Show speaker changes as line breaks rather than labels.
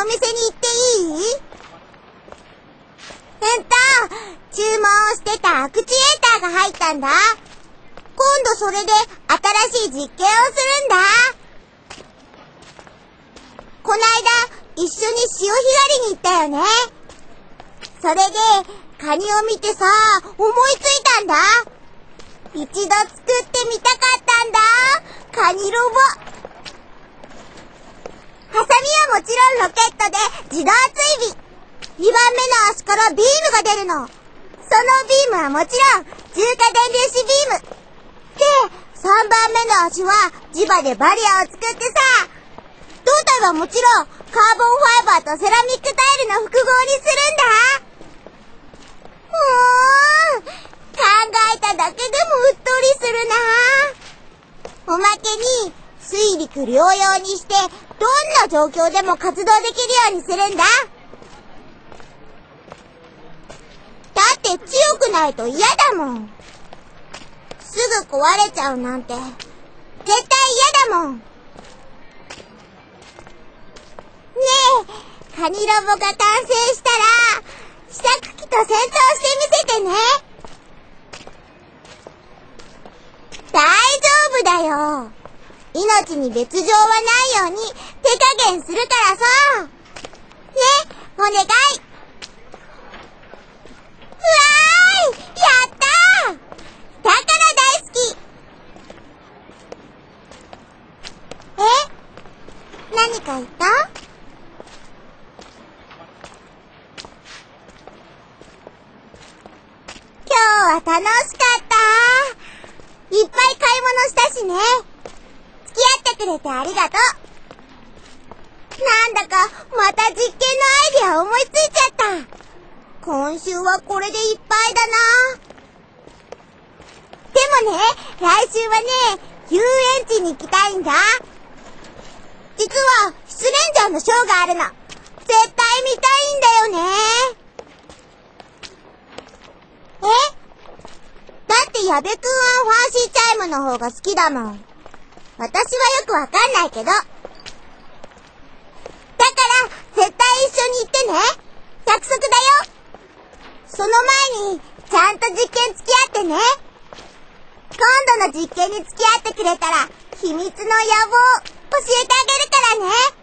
お店に行っていい？注文をしてたアクチュエーターが入ったんだ。今度それで新しい実験をするんだ。こないだ一緒に潮干狩りに行ったよね。それでカニを見てさ、思いついたんだ。一度作ってみたかったんだ。カニロボ。ハサミはもちろんロケットで自動追尾。2番目の足からビームが出るの。そのビームはもちろん重化電粒子ビーム。で、3番目の足は磁場でバリアを作ってさ、胴体はもちろんカーボンファイバーとセラミックタイルの複合にするんだ。考えただけでもうっとりするな。おまけに水陸両用にしてどんな状況でも活動できるようにするんだ。だって強くないと嫌だもん。すぐ壊れちゃうなんて絶対嫌だもん。ねえ、カニロボが完成したら試作機と戦闘してみせてね。大丈夫だよ。命に別状はないように手加減するからさ。ね、お願い。やったー。だから大好き。何か言った？今日は楽しかった。いっぱい買い物したしね。付き合ってくれてありがとう。なんだかまた実験のアイデア思いついちゃった。今週はこれでいっぱいだな。でもね、来週はね、遊園地に行きたいんだ。実は失恋ジャーのショーがあるの。絶対見たいんだよね。だって矢部くんはファンシーチャイムの方が好きだもん。私はよくわかんないけど。だから絶対一緒に行ってね。約束だよ。その前にちゃんと実験付き合ってね。今度の実験に付き合ってくれたら秘密の野望教えてあげるからね。